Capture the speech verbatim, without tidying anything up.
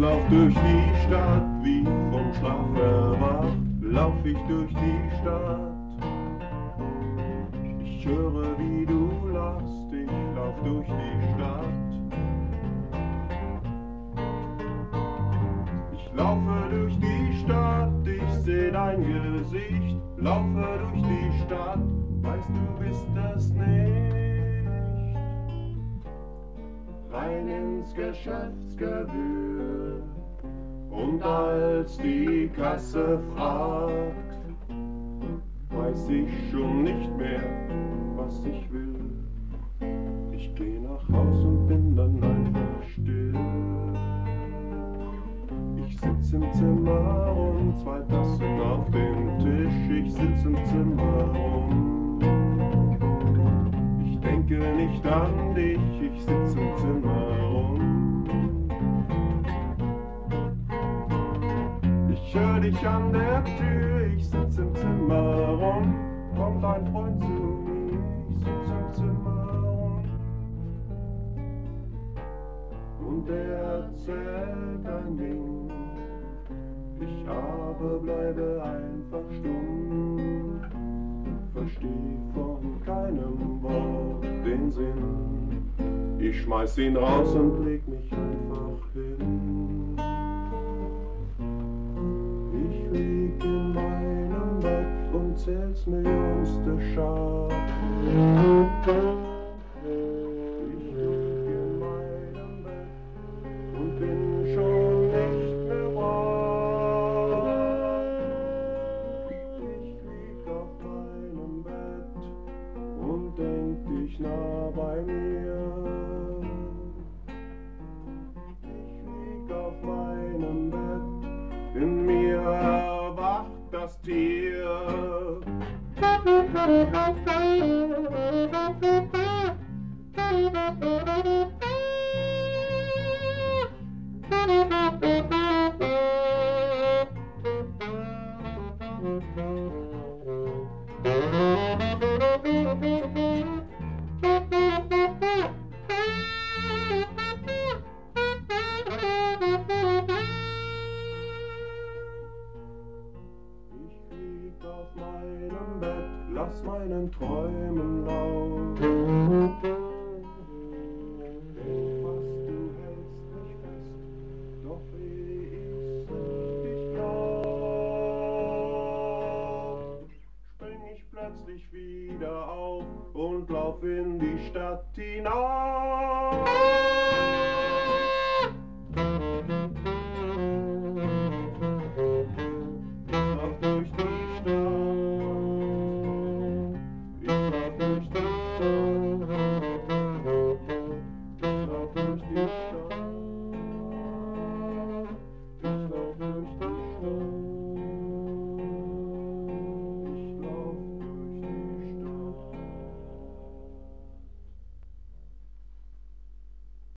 lauf durch die Stadt, wie vom Schlaf erwacht, lauf ich durch die Stadt. Ich höre, wie du lachst, ich lauf durch die Stadt. Ich laufe durch die Stadt, ich seh dein Gesicht, laufe durch die Stadt, weißt du bist es nicht. Rein ins Geschäftsgewühl, und als die Kasse fragt, weiß ich schon nicht mehr, was ich will. Ich geh nach Haus und bin dann einfach still. Ich sitz im Zimmer und zwei Tassen auf dem Tisch. Ich sitz im Zimmer rum. Ich denke nicht an dich, ich sitz im Zimmer rum. Ich hör dich an der Tür, ich sitz im Zimmer rum. Kommt ein Freund zu mir, ich sitz im Zimmer rum. Und er erzählt ein Ding, ich aber bleibe einfach stumm. Versteh von keinem Wort den Sinn. Ich schmeiß ihn raus und leg mich einfach hin. Ich lieg in meinem Bett und zähl's Millionste Schaf. Ich lieg in meinem Bett und bin schon nicht mehr wach. Ich lieg auf meinem Bett und denk dich nah bei mir. Ich lieg auf meinem Bett, in mir erwacht das Tier. Auf meinem Bett, lass meinen Träumen Lauf. Denk, was du hältst mich fest, doch ehe ich's dich glaub, spring ich plötzlich wieder auf und lauf in die Stadt hinaus.